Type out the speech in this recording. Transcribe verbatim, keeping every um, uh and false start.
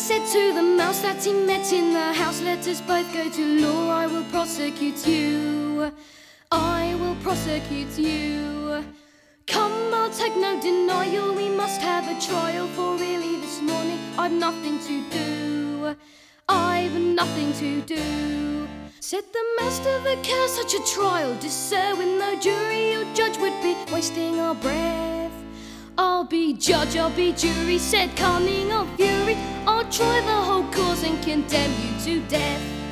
said to the mouse that he met in the house, let us both go to law, I will prosecute you, I will prosecute you. Come, I'll take no denial, we must have a trial, for really this morning I've nothing to do, I've nothing to do. Said the mouse to the cow, such a trial, dear sir, with no jury or judge would be wasting our breath. I'll be judge, I'll be jury, said cunning or fury, I'll try the whole cause and condemn you to death.